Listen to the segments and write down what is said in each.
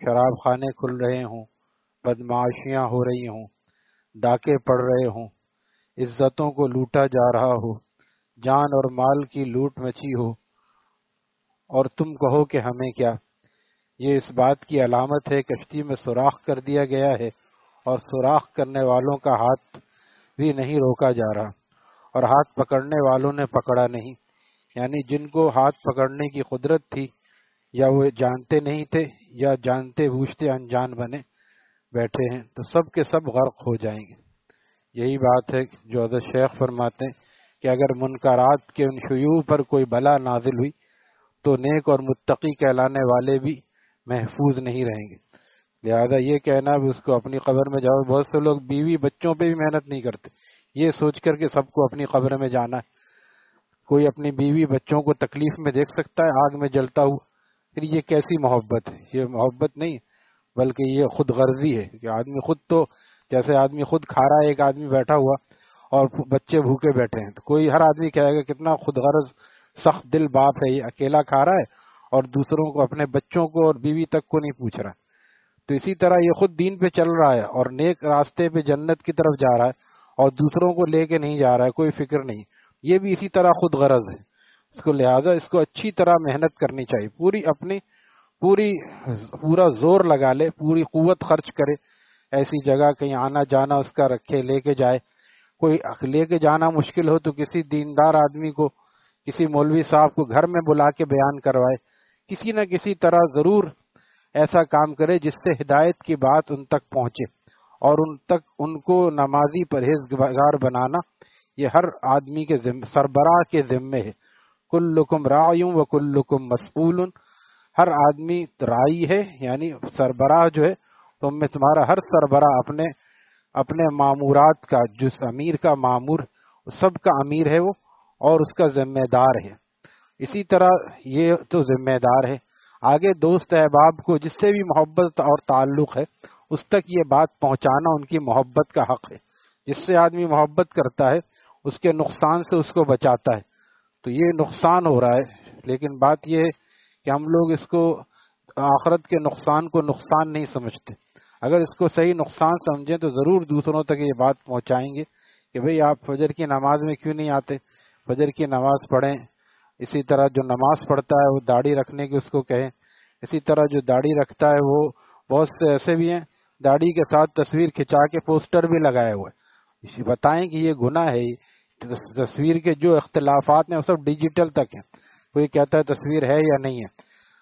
شراب خانے کھل رہے ہوں، بدمعاشیاں ہو رہی ہوں، ڈاکے پڑ رہے ہوں، عزتوں کو لوٹا جا رہا ہو، جان اور مال کی لوٹ مچی ہو، اور تم کہو کہ ہمیں کیا۔ یہ اس بات کی علامت ہے کشتی میں سوراخ کر دیا گیا ہے، اور سوراخ کرنے والوں کا ہاتھ بھی نہیں روکا جا رہا، اور ہاتھ پکڑنے والوں نے پکڑا نہیں، یعنی جن کو ہاتھ پکڑنے کی قدرت تھی، یا وہ جانتے نہیں تھے یا جانتے بوجھتے انجان بنے بیٹھے ہیں، تو سب کے سب غرق ہو جائیں گے۔ یہی بات ہے جو حضرت شیخ فرماتے ہیں کہ اگر منکرات کے ان شیوع پر کوئی بلا نازل ہوئی تو نیک اور متقی کہلانے والے بھی محفوظ نہیں رہیں گے۔ لہذا یہ کہنا بھی اس کو اپنی قبر میں جاؤ، بہت سے لوگ بیوی بچوں پہ بھی محنت نہیں کرتے، یہ سوچ کر کہ سب کو اپنی قبر میں جانا ہے۔ کوئی اپنی بیوی بچوں کو تکلیف میں دیکھ سکتا ہے آگ میں جلتا ہوا؟ پھر یہ کیسی محبت ہے؟ یہ محبت نہیں بلکہ یہ خود غرضی ہے کہ آدمی خود تو جیسے آدمی خود کھا رہا ہے، ایک آدمی بیٹھا ہوا اور بچے بھوکے بیٹھے ہیں، تو کوئی ہر آدمی کہے گا کتنا خود غرض سخت دل باپ ہے، یہ اکیلا کھا رہا ہے اور دوسروں کو، اپنے بچوں کو اور بیوی تک کو نہیں پوچھ رہا۔ تو اسی طرح یہ خود دین پہ چل رہا ہے اور نیک راستے پہ جنت کی طرف جا رہا ہے اور دوسروں کو لے کے نہیں جا رہا ہے، کوئی فکر نہیں، یہ بھی اسی طرح خود غرض ہے۔ اس کو لہٰذا اس کو اچھی طرح محنت کرنی چاہیے، پورا زور لگا لے، پوری قوت خرچ کرے، ایسی جگہ کہیں آنا جانا اس کا رکھے، لے کے جائے۔ کوئی لے کے جانا مشکل ہو تو کسی دیندار آدمی کو، کسی مولوی صاحب کو گھر میں بلا کے بیان کروائے، کسی نہ کسی طرح ضرور ایسا کام کرے جس سے ہدایت کی بات ان تک پہنچے، اور ان کو نمازی پرہیزگار بنانا یہ ہر آدمی کے سربراہ کے ذمے ہے۔ کلکم راع و کلکم مسئول، ہر آدمی راعی ہے، یعنی سربراہ جو ہے، تم میں تمہارا ہر سربراہ اپنے مامورات کا، جس امیر کا مامور سب کا امیر ہے وہ، اور اس کا ذمہ دار ہے۔ اسی طرح یہ تو ذمہ دار ہے، آگے دوست احباب کو جس سے بھی محبت اور تعلق ہے اس تک یہ بات پہنچانا ان کی محبت کا حق ہے۔ جس سے آدمی محبت کرتا ہے اس کے نقصان سے اس کو بچاتا ہے، تو یہ نقصان ہو رہا ہے، لیکن بات یہ ہے کہ ہم لوگ اس کو آخرت کے نقصان کو نقصان نہیں سمجھتے۔ اگر اس کو صحیح نقصان سمجھیں تو ضرور دوسروں تک یہ بات پہنچائیں گے کہ بھئی آپ فجر کی نماز میں کیوں نہیں آتے، فجر کی نماز پڑھیں۔ اسی طرح جو نماز پڑھتا ہے وہ داڑھی رکھنے کی اس کو کہیں۔ اسی طرح جو داڑھی رکھتا ہے وہ، بہت سے ایسے بھی ہیں داڑھی کے ساتھ تصویر کھنچا کے پوسٹر بھی لگائے ہوئے، بتائیں کہ یہ گناہ ہے۔ تصویر کے جو اختلافات ہیں وہ سب ڈیجیٹل تک ہیں، کوئی کہتا ہے تصویر ہے یا نہیں ہے،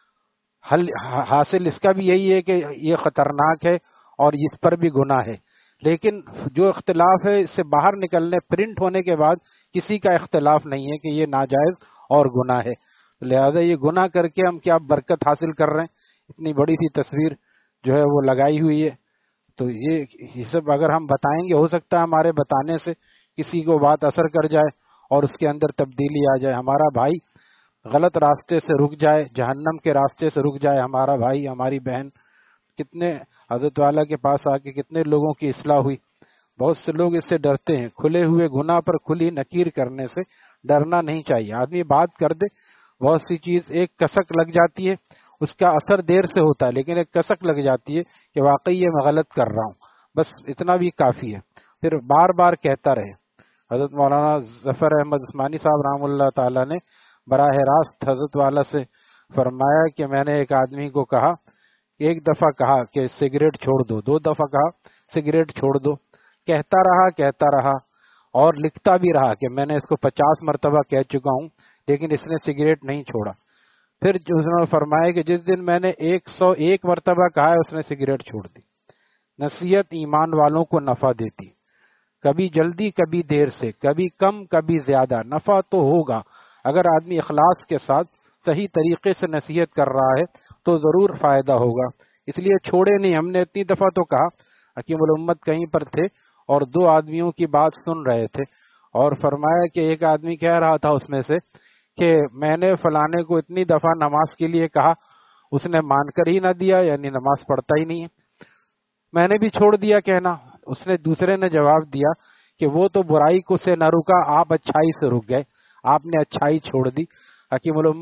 حاصل اس کا بھی یہی ہے کہ یہ خطرناک ہے اور اس پر بھی گناہ ہے، لیکن جو اختلاف ہے اس سے باہر نکلنے، پرنٹ ہونے کے بعد کسی کا اختلاف نہیں ہے کہ یہ ناجائز اور گناہ ہے۔ لہذا یہ گناہ کر کے ہم کیا برکت حاصل کر رہے ہیں؟ اتنی بڑی سی تصویر جو ہے وہ لگائی ہوئی ہے، تو یہ سب اگر ہم بتائیں گے، ہو سکتا ہے ہمارے بتانے سے کسی کو بات اثر کر جائے اور اس کے اندر تبدیلی آ جائے، ہمارا بھائی غلط راستے سے رک جائے، جہنم کے راستے سے رک جائے ہمارا بھائی، ہماری بہن۔ کتنے حضرت والا کے پاس آ کے کتنے لوگوں کی اصلاح ہوئی۔ بہت سے لوگ اس سے ڈرتے ہیں، کھلے ہوئے گناہ پر کھلی نکیر کرنے سے ڈرنا نہیں چاہیے۔ آدمی بات کر دے، بہت سی چیز ایک کسک لگ جاتی ہے، اس کا اثر دیر سے ہوتا ہے، لیکن ایک کسک لگ جاتی ہے کہ واقعی یہ میں غلط کر رہا ہوں، بس اتنا بھی کافی ہے، پھر بار بار کہتا رہے۔ حضرت مولانا ظفر احمد عثمانی صاحب رحمۃ اللہ تعالی نے براہ راست حضرت والا سے فرمایا کہ میں نے ایک آدمی کو کہا، ایک دفعہ کہا کہ سگریٹ چھوڑ دو، دو دفعہ کہا سگریٹ چھوڑ دو، کہتا رہا اور لکھتا بھی رہا کہ میں نے اس کو 50 مرتبہ کہہ چکا ہوں، لیکن اس نے سگریٹ نہیں چھوڑا۔ پھر اس نے فرمایا کہ جس دن میں نے 101 مرتبہ کہا ہے اس نے سگریٹ چھوڑ دی۔ نصیحت ایمان والوں کو نفع دیتی، کبھی جلدی کبھی دیر سے، کبھی کم کبھی زیادہ، نفع تو ہوگا۔ اگر آدمی اخلاص کے ساتھ صحیح طریقے سے نصیحت کر رہا ہے تو ضرور فائدہ ہوگا۔ اس لیے چھوڑے نہیں، ہم نے اتنی دفعہ تو کہا۔ حکیم الامت کہیں پر تھے اور 2 آدمیوں کی بات سن رہے تھے، اور فرمایا کہ ایک آدمی کہہ رہا تھا اس میں سے کہ میں نے فلانے کو اتنی دفعہ نماز کے لیے کہا، اس نے مان کر ہی نہ دیا، یعنی نماز پڑھتا ہی نہیں ہے، میں نے بھی چھوڑ دیا کہنا۔ اس نے دوسرے نے جواب دیا کہ وہ تو برائی کو سے نہ رکا، آپ اچھائی سے رک گئے، آپ نے اچھائی چھوڑ دی۔ حکیم الامت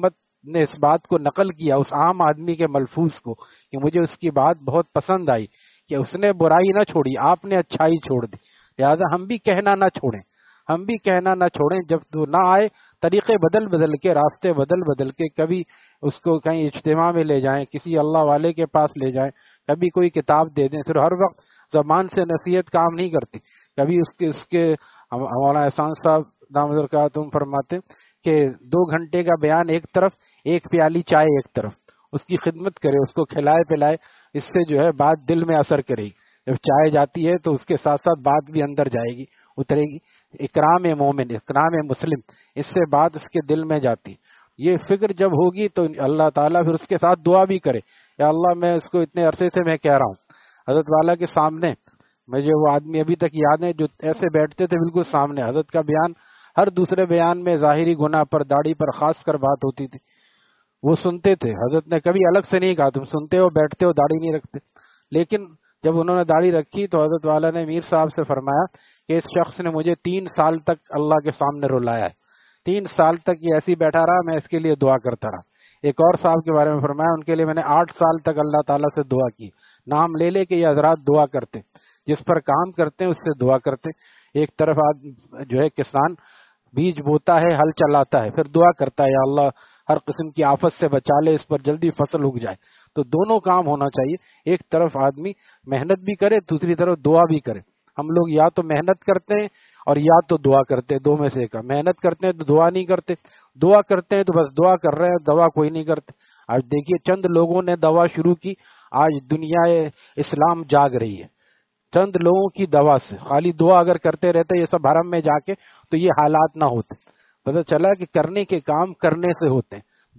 نے اس بات کو نقل کیا اس عام آدمی کے ملفوظ کو کہ مجھے اس کی بات بہت پسند آئی کہ اس نے برائی نہ چھوڑی، آپ نے اچھائی چھوڑ دی، لہذا ہم بھی کہنا نہ چھوڑیں، ہم بھی کہنا نہ چھوڑیں، جب تو نہ آئے طریقے بدل بدل کے، راستے بدل بدل کے، کبھی اس کو کہیں اجتماع میں لے جائیں، کسی اللہ والے کے پاس لے جائیں، کبھی کوئی کتاب دے دیں، پھر ہر وقت زبان سے نصیحت کام نہیں کرتی، کبھی اس کے ہمارا احسان صاحب دامت برکاتہم فرماتے کہ 2 گھنٹے کا بیان ایک طرف، ایک پیالی چائے ایک طرف، اس کی خدمت کرے، اس کو کھلائے پلائے، اس سے جو ہے بات دل میں اثر کرے گی، جب چائے جاتی ہے تو اس کے ساتھ ساتھ بات بھی اندر جائے گی، اترے گی، اکرام مومن، اکرام مسلم، اس سے بات اس کے دل میں جاتی، یہ فکر جب ہوگی تو اللہ تعالیٰ پھر اس کے ساتھ دعا بھی کرے، یا اللہ میں اس کو اتنے عرصے سے میں کہہ رہا ہوں، حضرت والا کے سامنے مجھے وہ آدمی ابھی تک یاد ہے جو ایسے بیٹھتے تھے بالکل سامنے، حضرت کا بیان ہر دوسرے بیان میں ظاہری گناہ پر، داڑھی پر خاص کر بات ہوتی تھی، وہ سنتے تھے، حضرت نے کبھی الگ سے نہیں کہا تم سنتے ہو بیٹھتے ہو داڑھی نہیں رکھتے، لیکن جب انہوں نے داڑھی رکھی تو حضرت والا نے میر صاحب سے فرمایا کہ اس شخص نے مجھے 3 سال تک اللہ کے سامنے رلایا ہے، 3 سال تک یہ ایسی بیٹھا رہا، میں اس کے لیے دعا کرتا رہا۔ ایک اور صاحب کے بارے میں فرمایا ان کے لیے میں نے 8 سال تک اللہ تعالیٰ سے دعا کی، نام لے لے کے یہ حضرات دعا کرتے، جس پر کام کرتے ہیں اس سے دعا کرتے، ایک طرف جو ہے کسان بیج بوتا ہے، ہل چلاتا ہے، پھر دعا کرتا ہے یا اللہ ہر قسم کی آفت سے بچا لے، اس پر جلدی فصل اگ جائے، تو دونوں کام ہونا چاہیے، ایک طرف آدمی محنت بھی کرے، دوسری طرف دعا بھی کرے۔ ہم لوگ یا تو محنت کرتے ہیں اور یا تو دعا کرتے ہیں، دو میں سے ایک، محنت کرتے ہیں تو دعا نہیں کرتے، دعا کرتے ہیں تو بس دعا کر رہے ہیں، دعا کوئی نہیں کرتے۔ آج دیکھیے چند لوگوں نے دعا شروع کی، آج دنیا اسلام جاگ رہی ہے، چند لوگوں کی دعا سے، خالی دعا اگر کرتے رہتے یہ سب حرم میں جا کے تو یہ حالات نہ ہوتے، پتہ چلا کہ کرنے کے کام کرنے سے ہوتے ہیں،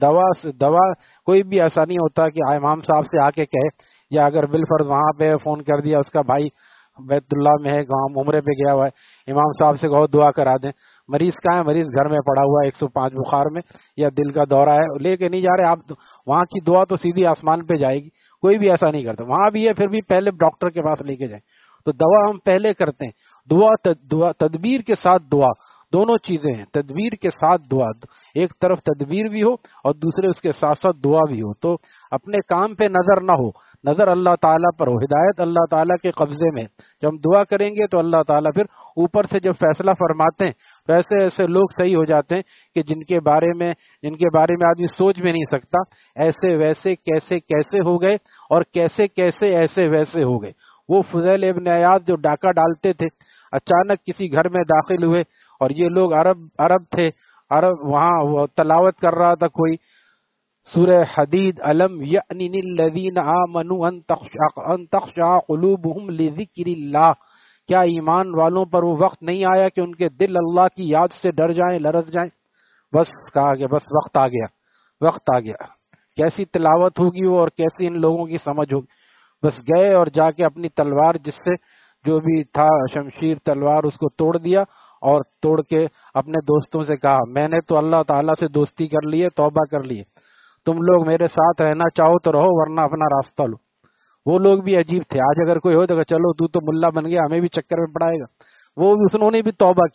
دعا کوئی بھی ایسا نہیں ہوتا کہ امام صاحب سے آ کے کہے، یا اگر بالفرض وہاں پہ فون کر دیا اس کا بھائی بیت اللہ میں ہے، گاؤں عمرے پہ گیا ہوا ہے، امام صاحب سے کہو دعا کرا دیں، مریض کہاں ہے، مریض گھر میں پڑا ہوا ہے 105 بخار میں، یا دل کا دورہ ہے، لے کے نہیں جا رہے آپ، وہاں کی دعا تو سیدھی آسمان پہ جائے گی، کوئی بھی ایسا نہیں کرتا، وہاں بھی ہے پھر بھی پہلے ڈاکٹر کے پاس لے کے جائیں، تو دعا ہم پہلے کرتے ہیں، دعا تدبیر کے ساتھ دعا، دونوں چیزیں ہیں، تدبیر کے ساتھ دعا، ایک طرف تدبیر بھی ہو اور دوسرے اس کے ساتھ ساتھ دعا بھی ہو، تو اپنے کام پہ نظر نہ ہو، نظر اللہ تعالیٰ پر ہو، ہدایت اللہ تعالیٰ کے قبضے میں، جب ہم دعا کریں گے تو اللہ تعالیٰ پھر اوپر سے جب فیصلہ فرماتے ہیں تو ایسے ایسے لوگ صحیح ہو جاتے ہیں کہ جن کے بارے میں آدمی سوچ بھی نہیں سکتا، ایسے ویسے کیسے کیسے ہو گئے اور کیسے کیسے ایسے ویسے ہو گئے۔ وہ فضیل ابن عیاض جو ڈاکہ ڈالتے تھے، اچانک کسی گھر میں داخل ہوئے اور یہ لوگ عرب تھے، وہاں وہ تلاوت کر رہا تھا کوئی سورہ حدید، الم یأن للذین آمنوا ان تخشع قلوبہم لذکر اللہ، کیا ایمان والوں پر وہ وقت نہیں آیا کہ ان کے دل اللہ کی یاد سے ڈر جائیں، لرز جائیں؟ بس کہا کہ بس وقت آ گیا، کیسی تلاوت ہوگی وہ اور کیسی ان لوگوں کی سمجھ ہوگی، بس گئے اور جا کے اپنی تلوار، جس سے جو بھی تھا شمشیر تلوار، اس کو توڑ دیا، اور توڑ کے اپنے دوستوں سے کہا میں نے تو اللہ تعالیٰ سے دوستی کر لی ہے، توبہ کر لی ہے، تم لوگ میرے ساتھ رہنا چاہو تو رہو ورنہ اپنا راستہ لو۔ وہ لوگ بھی عجیب تھے، آج اگر کوئی ہو تو چلو تو ملا بن گیا، ہمیں بھی چکر میں پڑائے گا، انہوں نے بھی توبہ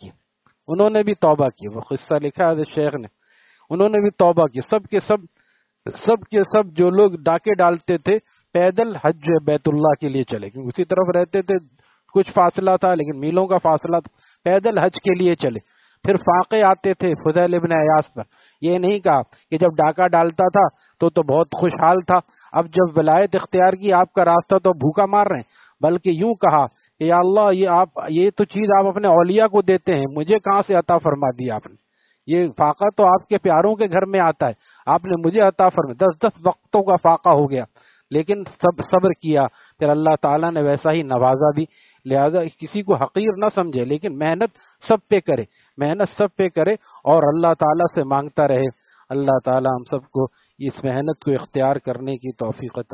کی، وہ قصہ لکھا ہے شیخ نے، انہوں نے بھی توبہ کی، سب کے سب جو لوگ ڈاکے ڈالتے تھے پیدل حج بیت اللہ کے لیے چلے، کیونکہ اسی طرف رہتے تھے، کچھ فاصلہ تھا لیکن میلوں کا فاصلہ تھا، پیدل حج کے لیے چلے۔ پھر فاقے آتے تھے فضیل ابن عیاض پر، یہ نہیں کہا کہ جب ڈاکہ ڈالتا تھا تو بہت خوشحال تھا، اب جب ولایت اختیار کی آپ کا راستہ تو بھوکا مار رہے ہیں، بلکہ یوں کہا کہ یا اللہ یہ تو چیز آپ اپنے اولیاء کو دیتے ہیں، مجھے کہاں سے عطا فرما دی آپ نے، یہ فاقہ تو آپ کے پیاروں کے گھر میں آتا ہے، آپ نے مجھے عطا فرما، 10 وقتوں کا فاقہ ہو گیا، لیکن صبر کیا، پھر اللہ تعالیٰ نے ویسا ہی نوازا بھی۔ لہذا کسی کو حقیر نہ سمجھے، لیکن محنت سب پہ کرے اور اللہ تعالیٰ سے مانگتا رہے، اللہ تعالیٰ ہم سب کو اس محنت کو اختیار کرنے کی توفیق عطا